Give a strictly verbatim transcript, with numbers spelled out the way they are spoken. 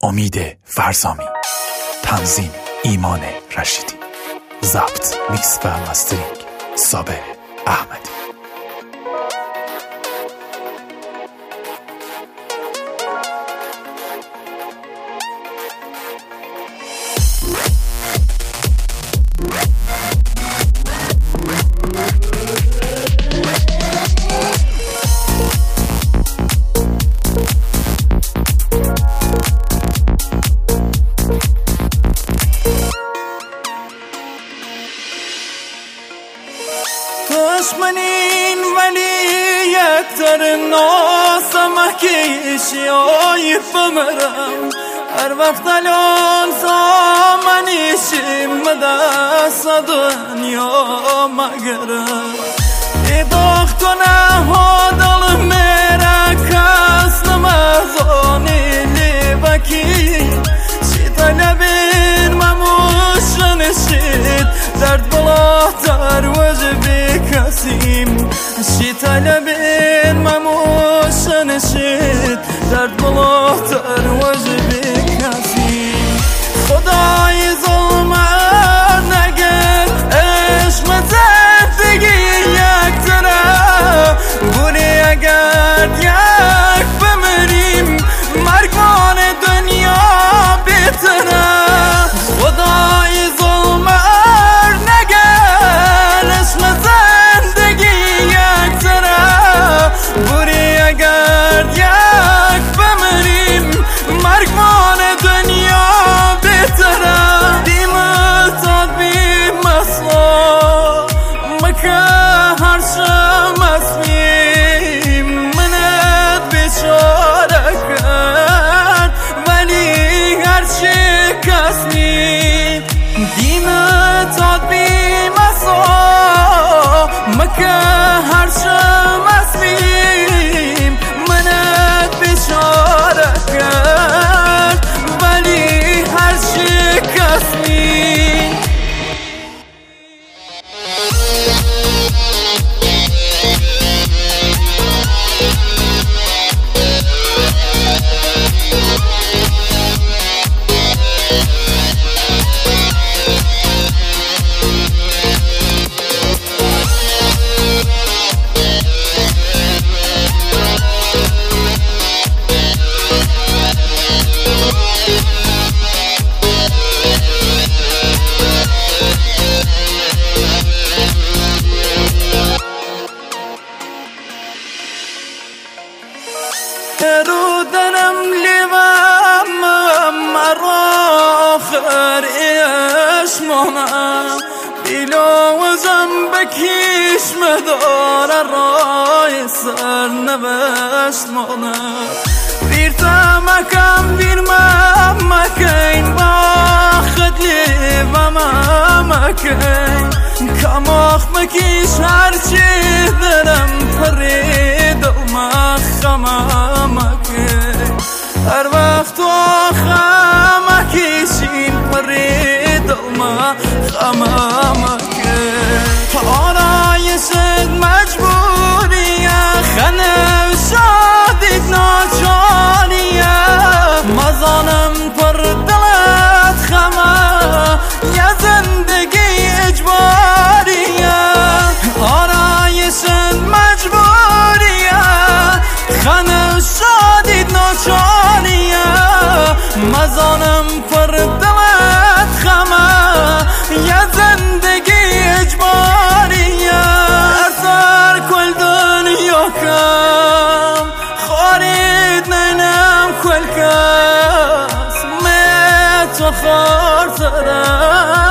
امید فرزامی، تنظیم ایمان رشیدی، ضبط میکس و مسترینگ صابر احمدی. دشمنین ولی یکتر ناسمه کشی آی بمرم هر وقت الان زامنیشیم دست دنیا مگرم ای دختونه ها دل میره کس نمزانی لیبکی چی طلبین مموشن شید درد بلاتر وجبی کسیم شی طلبین مموشن شید درد بلاتر وجبی کسیم خدای ظلمت نگر عشق زندگی یک طرف بونی اگر یک بمریم مرگان دنیا بیتره خدای ظلمت نگر عشق زندگی یک طرف بونی اگر یک بمریم مرگان دنیا بیتره دیمتاد بی مسلا مکه هر شم اسمیم منت بیچاره کرد ولی هر چی کسیم دیمتاد بی مسلا مکه هر شم اسمیم منت بیچاره کرد ولی هر چی کسیم رو درم لیوام مرا آخر ایش مانم بیلوزم بکیش مدار رای سر نوشت مانم بیر تمکم بیر ممکین باخد لیوام مکین کماخ مکیش هرچی درم پرید و مخمم هر وقت و خمکیشین پرید و مخمم آرایشت مجبوریه خنه شادید ناچاریه مزانم پر دلت خمه یه زندگی اجباریه آرایشت مجبوریه خنه شادید ناچاریه مزانم پر دلت خمه یه زندگی اجباریه اثر کل دنیا کم خارید نینم کل کس می تو خار سرم